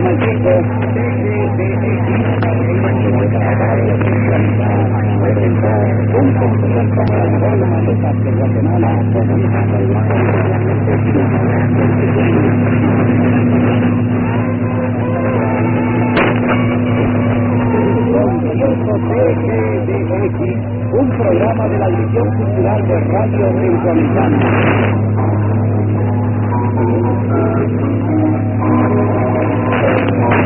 Un programa de la División Cultural de Radio Centroamericana.